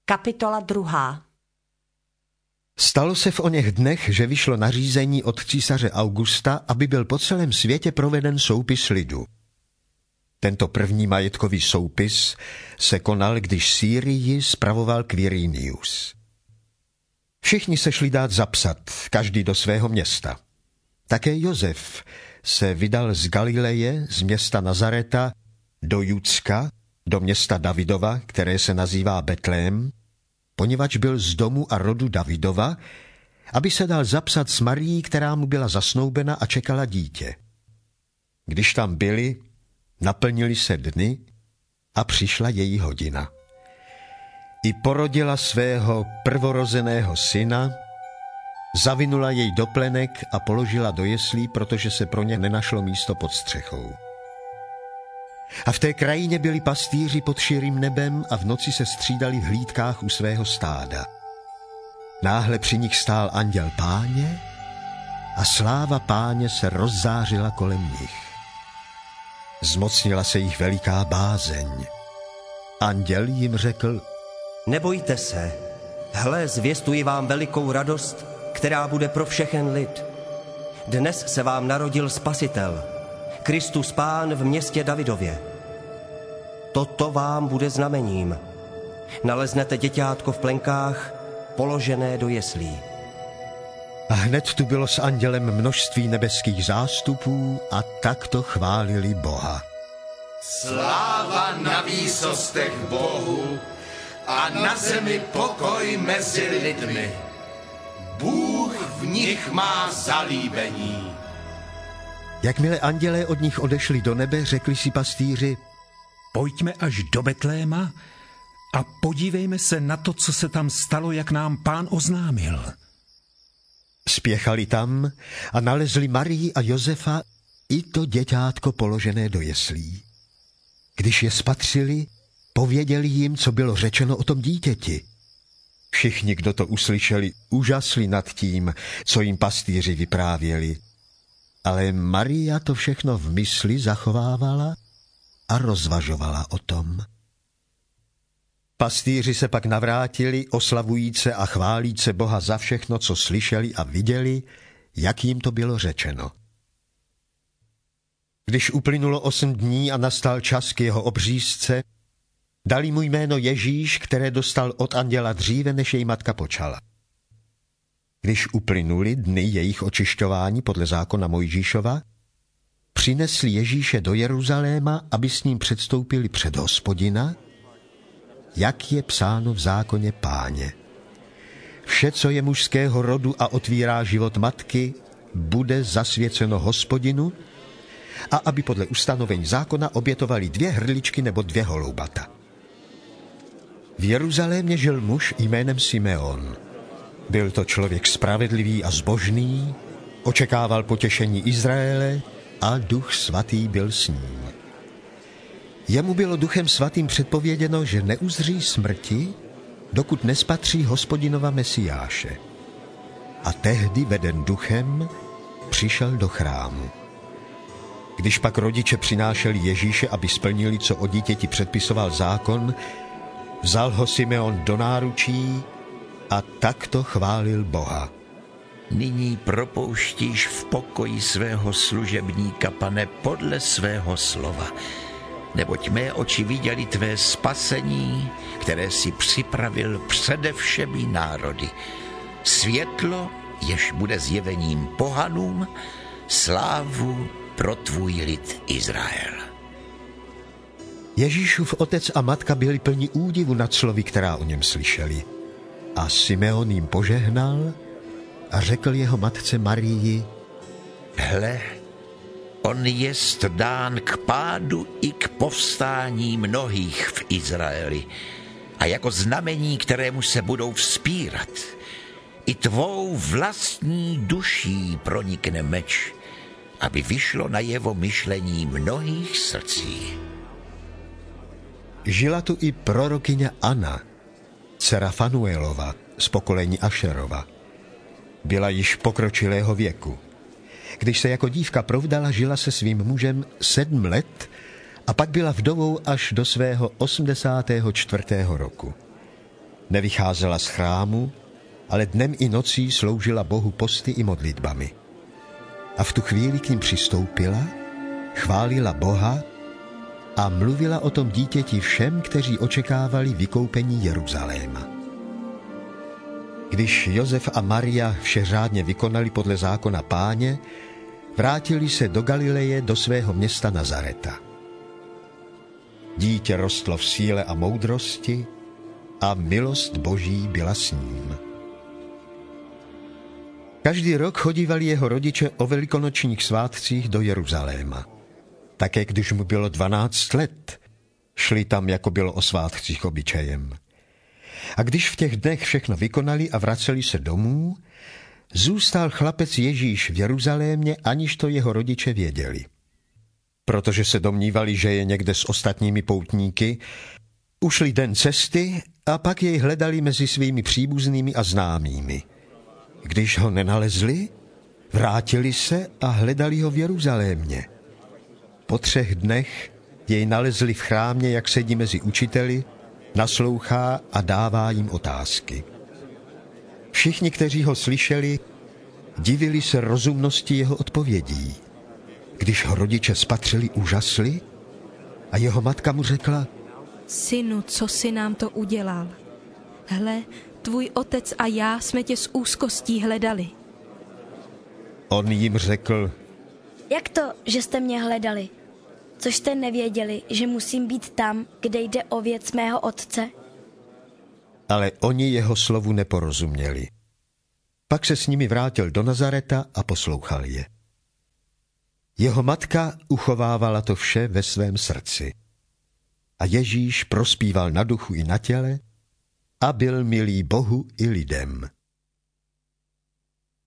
Kapitola 2. Stalo se v oněch dnech, že vyšlo nařízení od císaře Augusta, aby byl po celém světě proveden soupis lidu. Tento první majetkový soupis se konal, když Sýrii spravoval Quirinius. Všichni se šli dát zapsat, každý do svého města. Také Josef se vydal z Galileje, z města Nazareta, do Judska, do města Davidova, které se nazývá Betlém, poněvadž byl z domu a rodu Davidova, aby se dal zapsat s Marií, která mu byla zasnoubena a čekala dítě. Když tam byli, naplnili se dny a přišla její hodina. I porodila svého prvorozeného syna, zavinula jej do plenek a položila do jeslí, protože se pro ně nenašlo místo pod střechou. A v té krajině byli pastýři pod širým nebem a v noci se střídali v hlídkách u svého stáda. Náhle při nich stál anděl Páně a sláva Páně se rozzářila kolem nich. Zmocnila se jich veliká bázeň. Anděl jim řekl: Nebojte se, hle, zvěstuji vám velikou radost, která bude pro všechen lid. Dnes se vám narodil Spasitel, Kristus Pán v městě Davidově. Toto vám bude znamením. Naleznete děťátko v plenkách, položené do jeslí. A hned tu bylo s andělem množství nebeských zástupů a takto chválili Boha. Sláva na výsostech Bohu a na zemi pokoj mezi lidmi. Bůh v nich má zalíbení. Jakmile andělé od nich odešli do nebe, řekli si pastýři: Pojďme až do Betléma a podívejme se na to, co se tam stalo, jak nám Pán oznámil. Spěchali tam a nalezli Marii a Josefa i to děťátko položené do jeslí. Když je spatřili, pověděli jim, co bylo řečeno o tom dítěti. Všichni, kdo to uslyšeli, úžasli nad tím, co jim pastýři vyprávěli. Ale Maria to všechno v mysli zachovávala a rozvažovala o tom. Pastýři se pak navrátili, oslavujíce a chválíce Boha za všechno, co slyšeli a viděli, jak jim to bylo řečeno. Když uplynulo 8 dní a nastal čas k jeho obřízce, dali mu jméno Ježíš, které dostal od anděla dříve, než jej matka počala. Když uplynuli dny jejich očišťování podle zákona Mojžíšova, přinesli Ježíše do Jeruzaléma, aby s ním předstoupili před Hospodina, jak je psáno v zákoně Páně. Vše, co je mužského rodu a otvírá život matky, bude zasvěceno Hospodinu, a aby podle ustanovení zákona obětovali 2 hrdličky nebo 2 holoubata. V Jeruzalémě žil muž jménem Simeon. Byl to člověk spravedlivý a zbožný, očekával potěšení Izraele a Duch Svatý byl s ním. Jemu bylo Duchem Svatým předpověděno, že neuzří smrti, dokud nespatří Hospodinova Mesiáše. A tehdy, veden Duchem, přišel do chrámu. Když pak rodiče přinášeli Ježíše, aby splnili, co o dítěti předpisoval zákon, vzal ho Simeon do náručí a takto chválil Boha. Nyní propouštíš v pokoji svého služebníka, Pane, podle svého slova. Neboť mé oči viděly tvé spasení, které si připravil přede všemi národy. Světlo, jež bude zjevením pohanům, slávu pro tvůj lid Izrael. Ježíšův otec a matka byli plní údivu nad slovy, která o něm slyšeli. A Simeon jim požehnal a řekl jeho matce Marii: Hle, on jest dán k pádu i k povstání mnohých v Izraeli a jako znamení, kterému se budou vzpírat. I tvou vlastní duší pronikne meč, aby vyšlo najevo myšlení mnohých srdcí. Žila tu i prorokyně Anna, dcera Fanuelova z pokolení Ašerova. Byla již pokročilého věku. Když se jako dívka provdala, žila se svým mužem 7 let a pak byla vdovou až do svého 84. roku. Nevycházela z chrámu, ale dnem i nocí sloužila Bohu posty i modlitbami. A v tu chvíli k ním přistoupila, chválila Boha a mluvila o tom dítěti všem, kteří očekávali vykoupení Jeruzaléma. Když Josef a Maria vše řádně vykonali podle zákona Páně, vrátili se do Galileje, do svého města Nazareta. Dítě rostlo v síle a moudrosti a milost Boží byla s ním. Každý rok chodívali jeho rodiče o velikonočních svátcích do Jeruzaléma. Také když mu bylo 12 let, šli tam, jako bylo o svátcích obyčejem. A když v těch dnech všechno vykonali a vraceli se domů, zůstal chlapec Ježíš v Jeruzalémě, aniž to jeho rodiče věděli. Protože se domnívali, že je někde s ostatními poutníky, ušli den cesty a pak jej hledali mezi svými příbuznými a známými. Když ho nenalezli, vrátili se a hledali ho v Jeruzalémě. Po 3 dnech jej nalezli v chrámě, jak sedí mezi učiteli, naslouchá a dává jim otázky. Všichni, kteří ho slyšeli, divili se rozumnosti jeho odpovědí. Když ho rodiče spatřili, úžasli a jeho matka mu řekla: Synu, co jsi nám to udělal? Hle, tvůj otec a já jsme tě s úzkostí hledali. On jim řekl: Jak to, že jste mě hledali? Což jste nevěděli, že musím být tam, kde jde o věc mého otce? Ale oni jeho slovu neporozuměli. Pak se s nimi vrátil do Nazareta a poslouchal je. Jeho matka uchovávala to vše ve svém srdci. A Ježíš prospíval na duchu i na těle a byl milý Bohu i lidem.